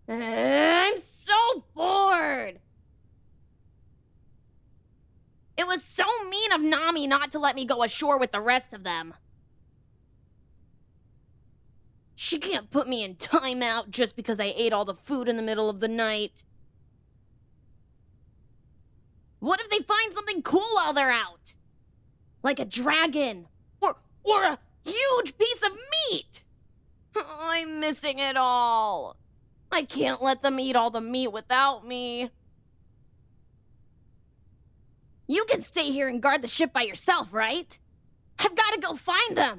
I'm so bored! It was so mean of Nami not to let me go ashore with the rest of them. She can't put me in timeout just because I ate all the food in the middle of the night. What if they find something cool while they're out? Like a dragon. Or a huge piece of meat! I'm missing it all. I can't let them eat all the meat without me. You can stay here and guard the ship by yourself, right? I've got to go find them.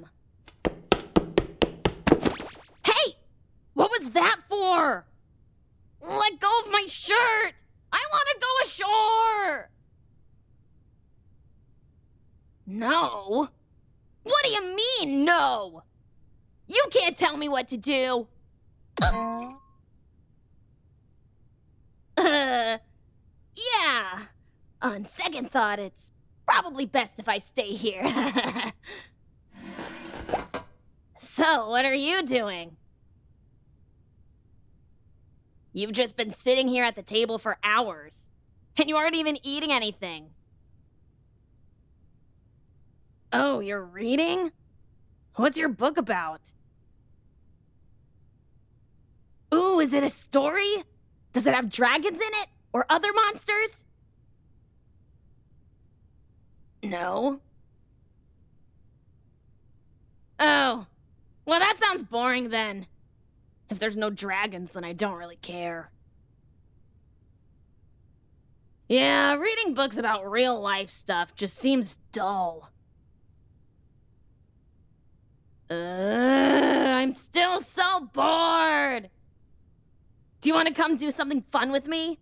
Hey! What was that for? Let go of my shirt! I want to go ashore! No? What do you mean, no? You can't tell me what to do. Yeah. On second thought, it's probably best if I stay here. So, what are you doing? You've just been sitting here at the table for hours, and you aren't even eating anything. Oh, you're reading? What's your book about? Ooh, is it a story? Does it have dragons in it? Or other monsters? No. Oh. Well, that sounds boring then. If there's no dragons, then I don't really care. Yeah, reading books about real life stuff just seems dull. I'm still so bored! Do you want to come do something fun with me?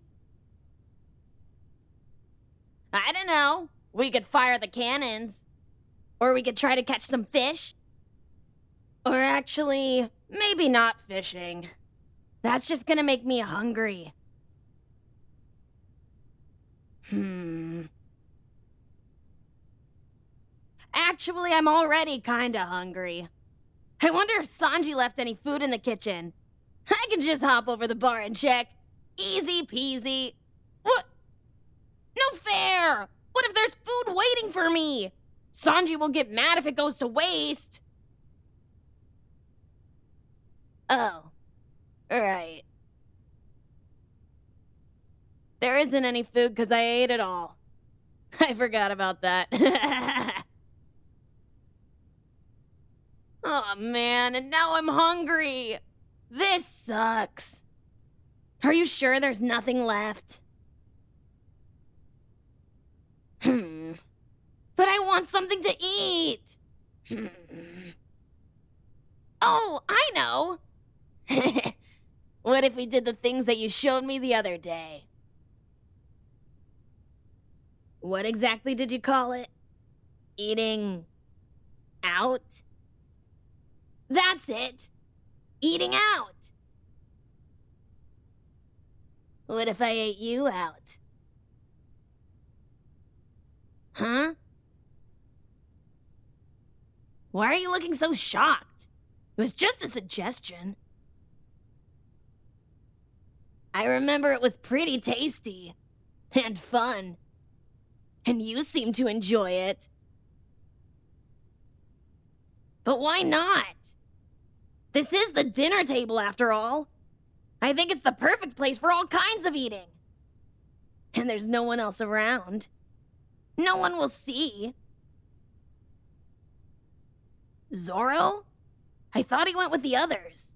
I don't know. We could fire the cannons. Or we could try to catch some fish. Or actually, maybe not fishing. That's just gonna make me hungry. Actually, I'm already kinda hungry. I wonder if Sanji left any food in the kitchen. I can just hop over the bar and check. Easy peasy. What? No fair! What if there's food waiting for me? Sanji will get mad if it goes to waste. Oh. Right. There isn't any food because I ate it all. I forgot about that. Oh man, and now I'm hungry. This sucks. Are you sure there's nothing left? But I want something to eat. Oh, I know. What if we did the things that you showed me the other day? What exactly did you call it? Eating out? That's it. Eating out. What if I ate you out? Huh? Why are you looking so shocked? It was just a suggestion. I remember it was pretty tasty. And fun. And you seem to enjoy it. But why not? This is the dinner table, after all. I think it's the perfect place for all kinds of eating. And there's no one else around. No one will see. Zoro? I thought he went with the others.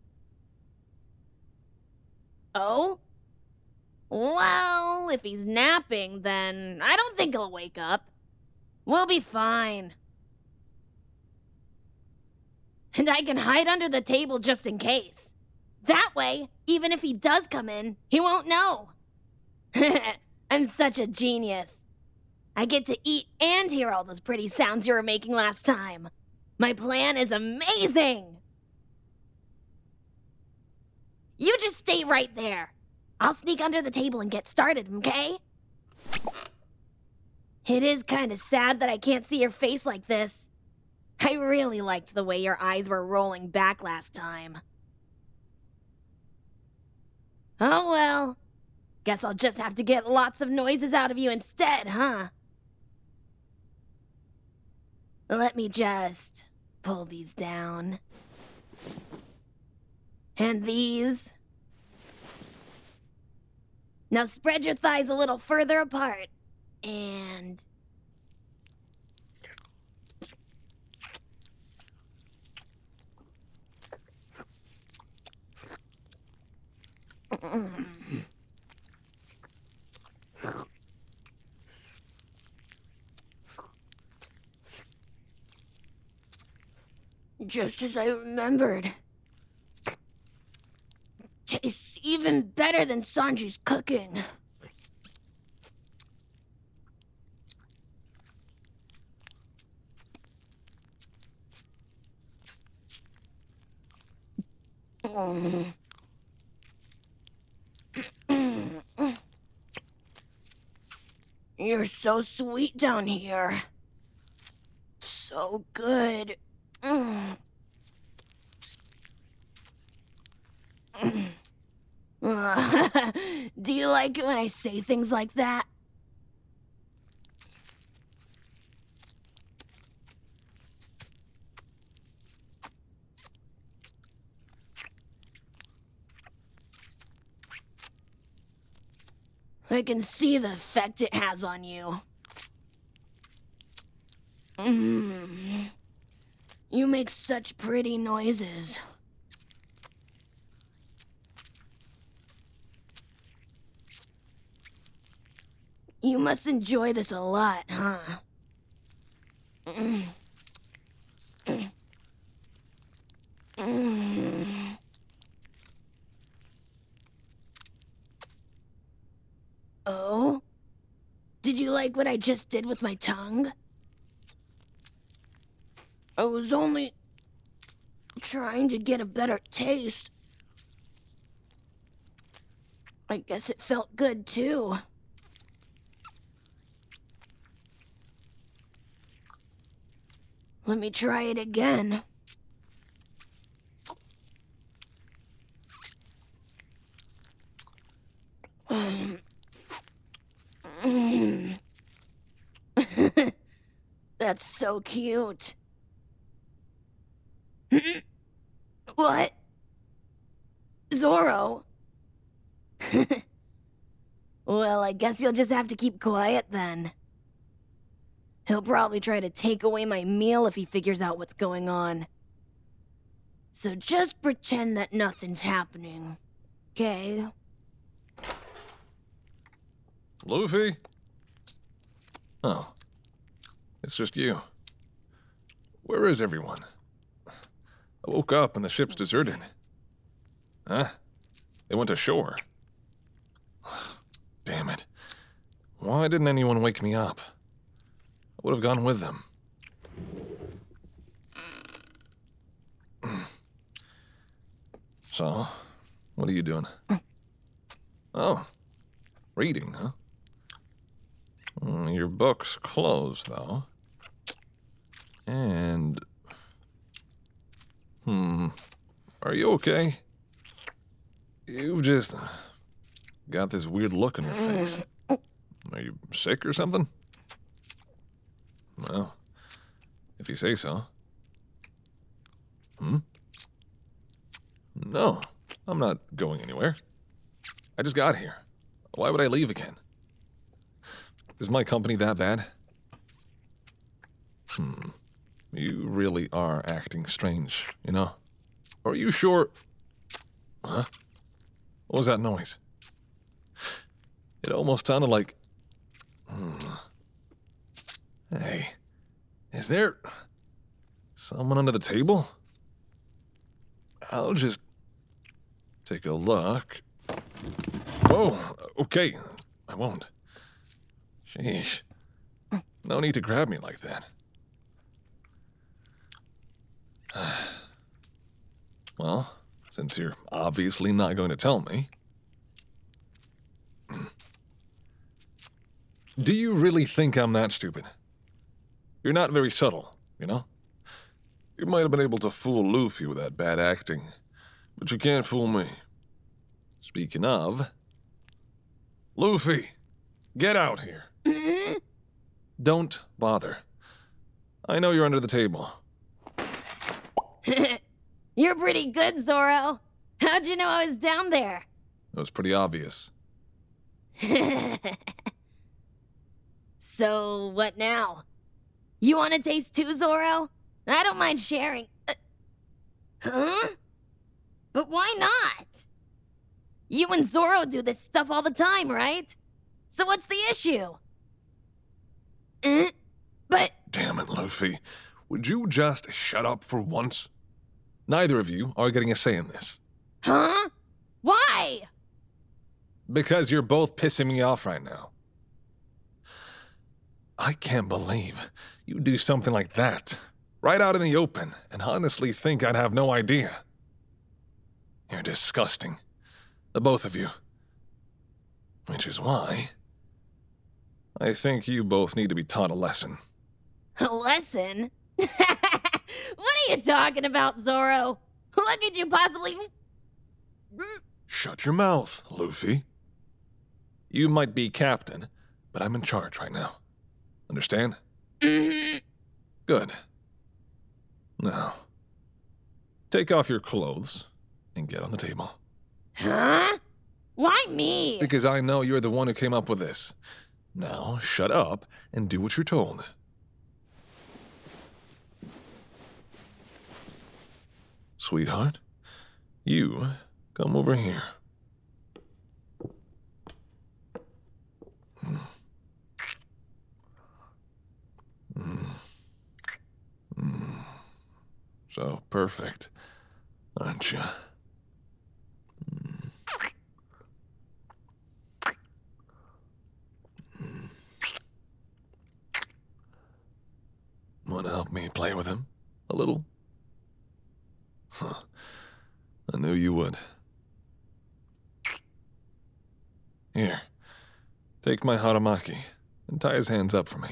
Oh? Well, if he's napping, then I don't think he'll wake up. We'll be fine. And I can hide under the table just in case. That way, even if he does come in, he won't know. I'm such a genius. I get to eat and hear all those pretty sounds you were making last time. My plan is amazing! You just stay right there. I'll sneak under the table and get started, okay? It is kind of sad that I can't see your face like this. I really liked the way your eyes were rolling back last time. Oh well. Guess I'll just have to get lots of noises out of you instead, huh? Let me just pull these down. And these. Now spread your thighs a little further apart. And... Just as I remembered. Tastes even better than Sanji's cooking. You're so sweet down here. So good. Do you like it when I say things like that? I can see the effect it has on you. You make such pretty noises. You must enjoy this a lot, huh? Oh? Did you like what I just did with my tongue? I was only trying to get a better taste. I guess it felt good too. Let me try it again. That's so cute. What? Zoro? Well, I guess you'll just have to keep quiet then. He'll probably try to take away my meal if he figures out what's going on. So just pretend that nothing's happening, okay? Luffy? Oh. It's just you. Where is everyone? I woke up and the ship's deserted. Huh? They went ashore. Damn it. Why didn't anyone wake me up? I would have gone with them. So, what are you doing? Oh, reading, huh? Your book's closed, though. And... Are you okay? You've just got this weird look on your face. Are you sick or something? Well, if you say so. No, I'm not going anywhere. I just got here. Why would I leave again? Is my company that bad? You really are acting strange, you know? Are you sure? Huh? What was that noise? It almost sounded like... Hey, is there someone under the table? I'll just take a look. Whoa, okay, I won't. Sheesh. No need to grab me like that. Well, since you're obviously not going to tell me... Do you really think I'm that stupid? You're not very subtle, you know? You might have been able to fool Luffy with that bad acting, but you can't fool me. Speaking of, Luffy, get out here. Don't bother. I know you're under the table. You're pretty good, Zoro. How'd you know I was down there? It was pretty obvious. So, what now? You want to taste too, Zoro? I don't mind sharing. Huh? But why not? You and Zoro do this stuff all the time, right? So what's the issue? But... Damn it, Luffy. Would you just shut up for once? Neither of you are getting a say in this. Huh? Why? Because you're both pissing me off right now. I can't believe you do something like that, right out in the open, and honestly think I'd have no idea. You're disgusting. The both of you. Which is why I think you both need to be taught a lesson. A lesson? What are you talking about, Zoro? What could you possibly... Shut your mouth, Luffy. You might be captain, but I'm in charge right now. Understand? Mm-hmm. Good. Now, take off your clothes and get on the table. Huh? Why me? Because I know you're the one who came up with this. Now, shut up and do what you're told. Sweetheart, you come over here. So perfect, aren't you? Want to help me play with him? A little? Huh. I knew you would. Here, take my Haramaki and tie his hands up for me.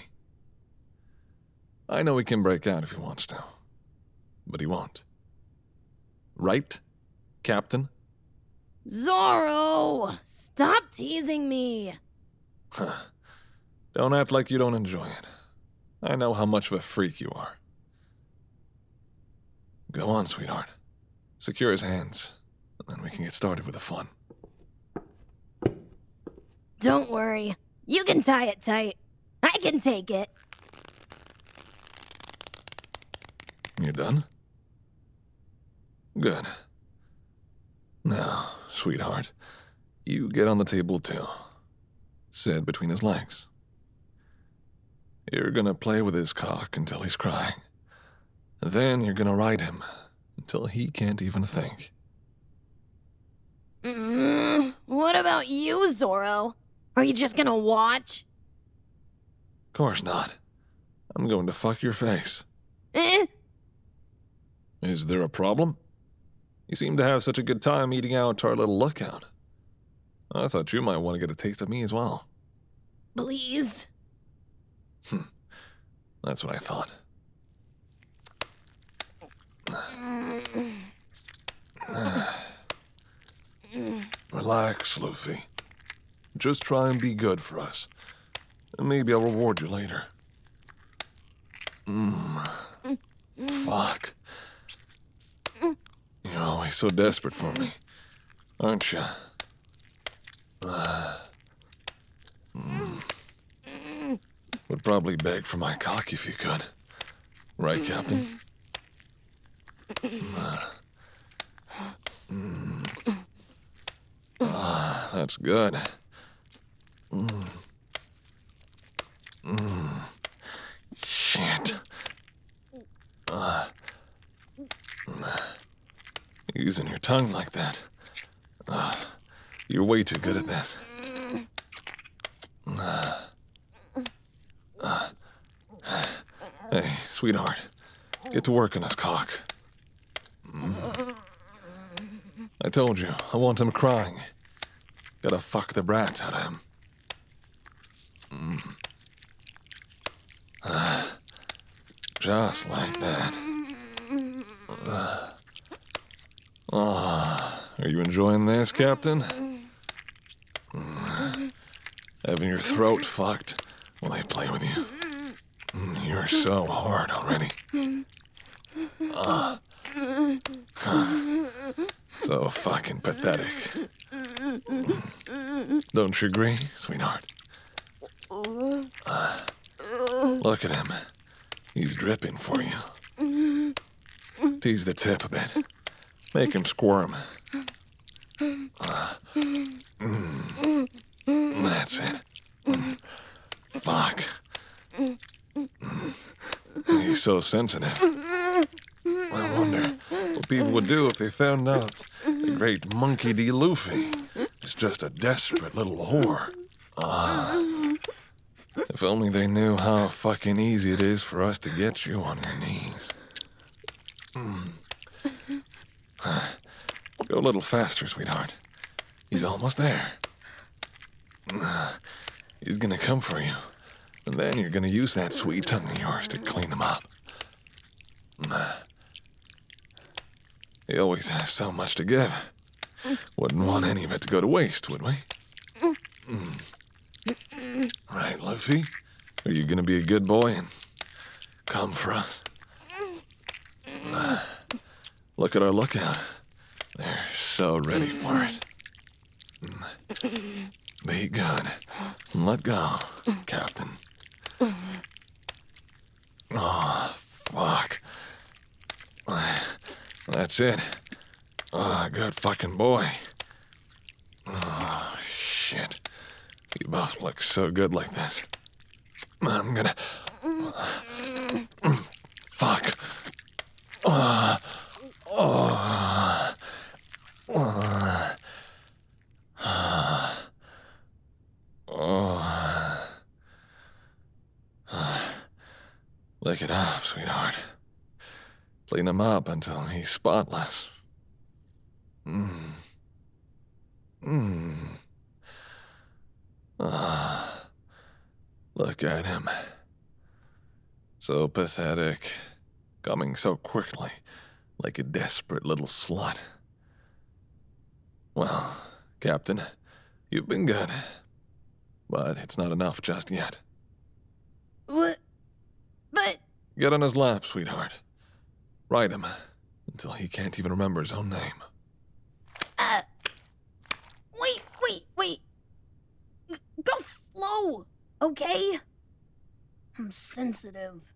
I know he can break out if he wants to, but he won't. Right, Captain? Zoro! Stop teasing me! Don't act like you don't enjoy it. I know how much of a freak you are. Go on, sweetheart. Secure his hands, and then we can get started with the fun. Don't worry. You can tie it tight. I can take it. You done? Good. Now, sweetheart, you get on the table too. Sit between his legs. You're gonna play with his cock until he's crying. Then you're gonna ride him until he can't even think. What about you, Zoro? Are you just gonna watch? Course not. I'm going to fuck your face. Is there a problem? You seem to have such a good time eating out our little lookout. I thought you might want to get a taste of me as well. Please? That's what I thought. Relax, Luffy. Just try and be good for us. And maybe I'll reward you later. Fuck. You're always so desperate for me, aren't you? Would probably beg for my cock if you could. Right, Captain? That's good. Shit. Using your tongue like that. You're way too good at this. Hey, sweetheart. Get to work on his cock. I told you, I want him crying. Gotta fuck the brat out of him. Just like that. Are you enjoying this, Captain? Having your throat fucked while they play with you. You're so hard already. So fucking pathetic. Don't you agree, sweetheart? Look at him. He's dripping for you. Tease the tip a bit. Make him squirm. That's it. Fuck. He's so sensitive. I wonder what people would do if they found out the great Monkey D. Luffy is just a desperate little whore. If only they knew how fucking easy it is for us to get you on your knees. Go a little faster, sweetheart. He's almost there. He's gonna come for you. And then you're gonna use that sweet tongue of yours to clean him up. He always has so much to give. Wouldn't want any of it to go to waste, would we? Right, Luffy? Are you gonna be a good boy and come for us? Look at our lookout. They're so ready for it. Be good. Let go, Captain. Oh, fuck. That's it. Oh, good fucking boy. Oh, shit. You both look so good like this. I'm gonna... Fuck. Lick it up, sweetheart. Clean him up until he's spotless. Look at him. So pathetic. Coming so quickly, like a desperate little slut. Well, Captain, you've been good. But it's not enough just yet. What? But... Get on his lap, sweetheart. Ride him until he can't even remember his own name. Wait. Go slow, okay? I'm sensitive.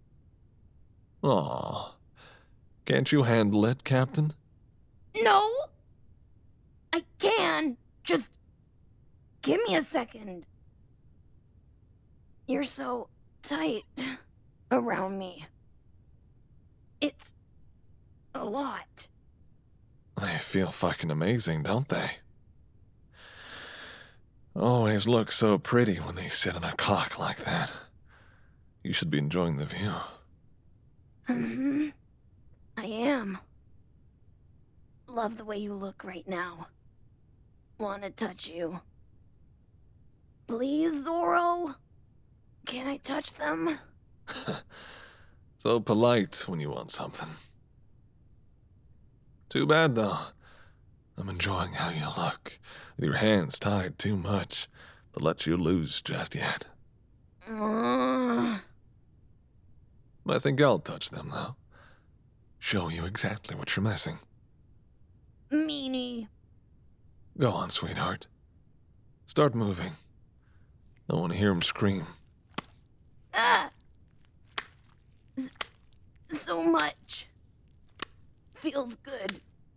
Aw. Can't you handle it, Captain? No! I can. Just... give me a second. You're so tight around me. It's a lot. They feel fucking amazing, don't they? Always look so pretty when they sit on a cock like that. You should be enjoying the view. I am. Love the way you look right now. Want to touch you. Please, Zoro? Can I touch them? So polite when you want something. Too bad, though. I'm enjoying how you look, with your hands tied too much to let you loose just yet. I think I'll touch them, though. Show you exactly what you're missing. Meanie. Go on, sweetheart. Start moving. I want to hear him scream. So much. Feels good.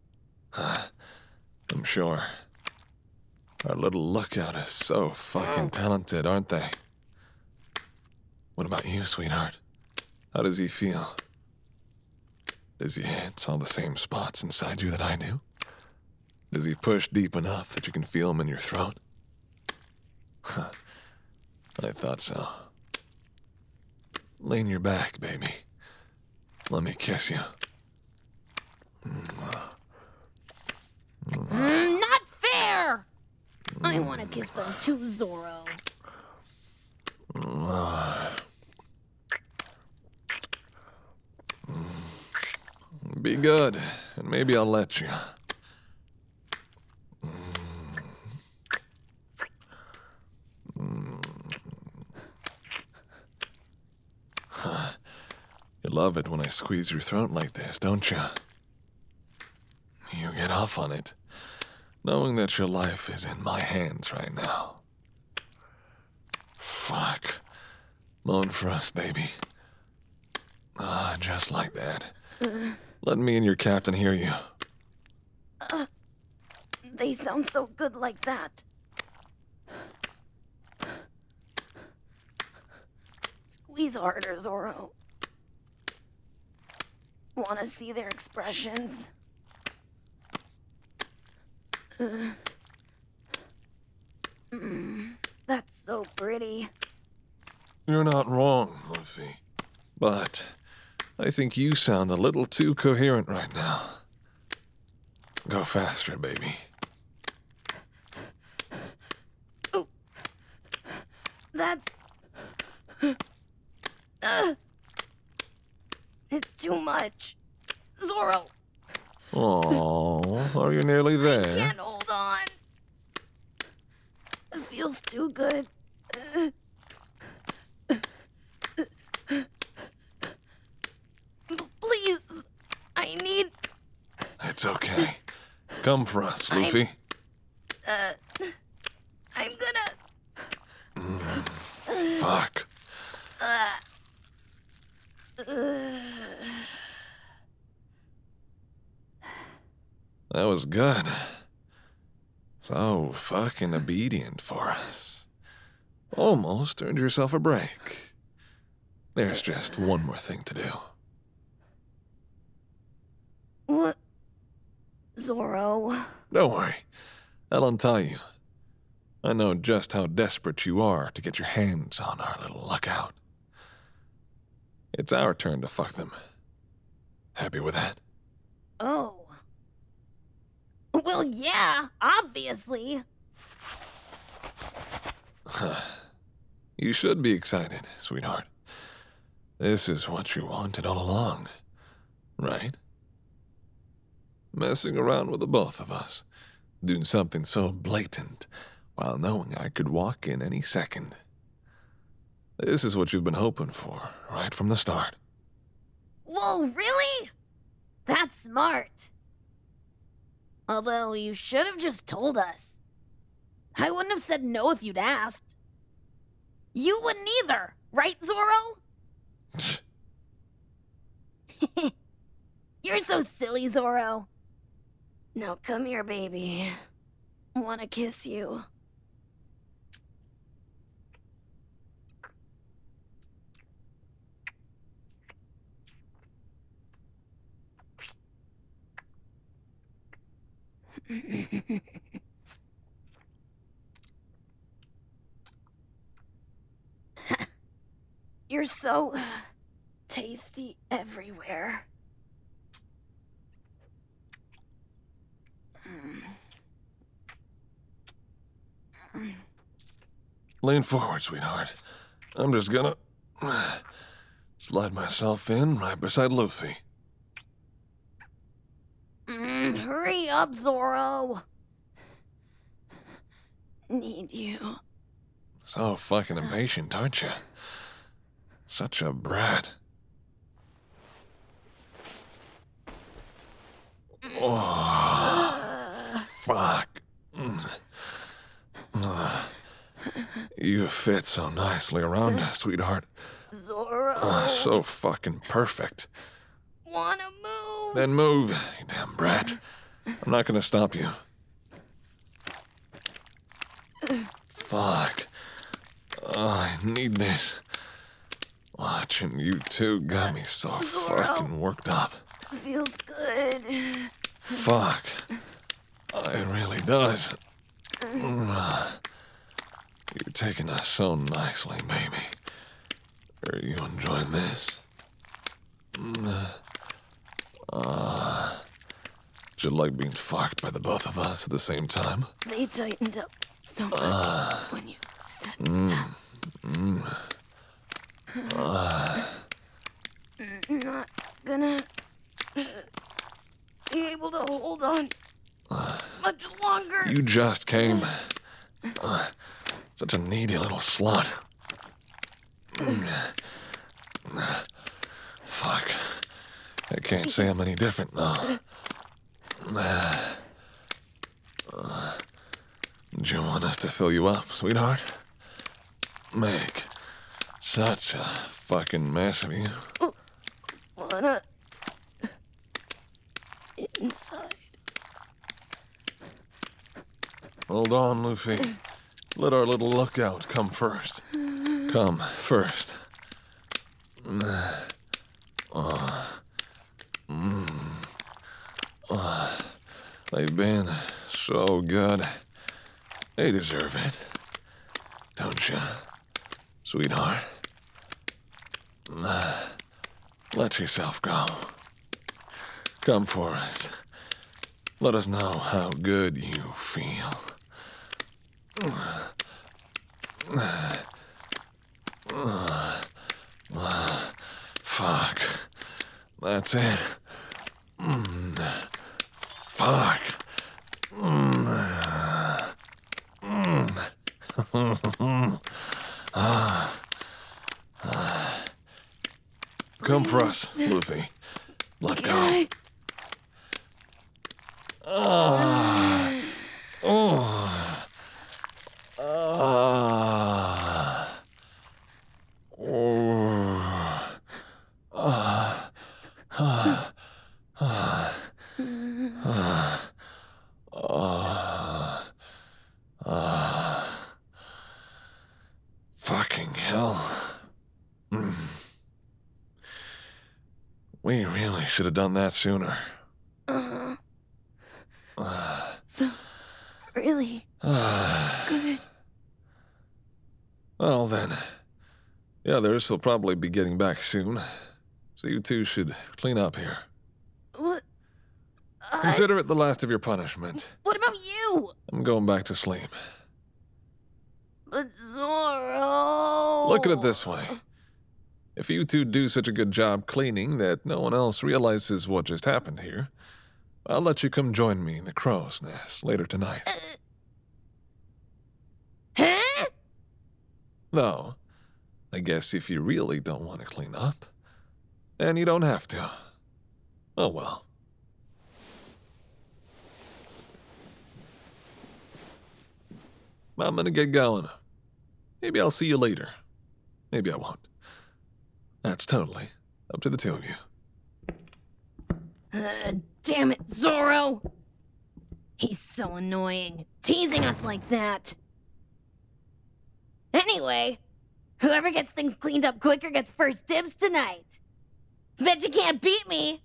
I'm sure. Our little lookout is so fucking talented, aren't they? What about you, sweetheart? How does he feel? Does he hit all the same spots inside you that I do? Does he push deep enough that you can feel him in your throat? I thought so. Lean your back, baby. Let me kiss you. Not fair! I want to kiss them too, Zoro. Be good, and maybe I'll let you. love it when I squeeze your throat like this, don't you? You get off on it, knowing that your life is in my hands right now. Fuck. Moan for us, baby. Just like that. Let me and your captain hear you. They sound so good like that. Squeeze harder, Zoro. Wanna see their expressions? That's so pretty. You're not wrong, Luffy. But I think you sound a little too coherent right now. Go faster, baby. Oh. That's... It's too much. Zoro, Oh, are you nearly there? can't hold on. It feels too good. Please, I need... It's okay. Come for us, Luffy. I'm gonna... Fuck. That was good. So fucking obedient for us. Almost earned yourself a break. There's just one more thing to do. What? Zoro? Don't worry. I'll untie you. I know just how desperate you are to get your hands on our little lookout. It's our turn to fuck them. Happy with that? Oh. Well, yeah, obviously. You should be excited, sweetheart. This is what you wanted all along, right? Messing around with the both of us, doing something so blatant while knowing I could walk in any second. This is what you've been hoping for, right from the start. Whoa, really? That's smart. Although you should have just told us. I wouldn't have said no if you'd asked. You wouldn't either, right, Zoro? You're so silly, Zoro. Now come here, baby. Wanna kiss you. You're so tasty everywhere. Lean forward, sweetheart. I'm just gonna slide myself in right beside Luffy. Hurry up, Zoro. Need you. So fucking impatient, aren't you? Such a brat. Oh, fuck. You fit so nicely around us, sweetheart. Zoro. So fucking perfect. Wanna move? Then move, you damn brat. I'm not gonna stop you. Fuck. I need this. Watching you two got me so Zoro. fucking worked up. Feels good. Fuck. It really does. You're taking us so nicely, baby. Are you enjoying this? Do you like being fucked by the both of us at the same time? They tightened up so much when you said that. Not gonna be able to hold on much longer. You just came. Such a needy little slut. Fuck. I can't say I'm any different, though. Do you want us to fill you up, sweetheart? Make such a fucking mess of you. Wanna... inside. Hold on, Luffy. Let our little lookout come first. Come first. They've been so good. They deserve it. Don't you, sweetheart? Let yourself go. Come for us. Let us know how good you feel. Fuck. That's it. Fuck. Come for us, Luffy. Let go. Fucking hell. We really should have done that sooner. So, really good. Well then, the others will probably be getting back soon, so you two should clean up here. What? Consider it the last of your punishment. What about you? I'm going back to sleep. But Zoro... Look at it this way. If you two do such a good job cleaning that no one else realizes what just happened here, I'll let you come join me in the crow's nest later tonight. Huh? No, I guess if you really don't want to clean up, then you don't have to. Oh well. I'm gonna get going. Maybe I'll see you later. Maybe I won't. That's totally up to the two of you. Damn it, Zoro! He's so annoying, teasing us like that. Anyway, whoever gets things cleaned up quicker gets first dibs tonight. Bet you can't beat me!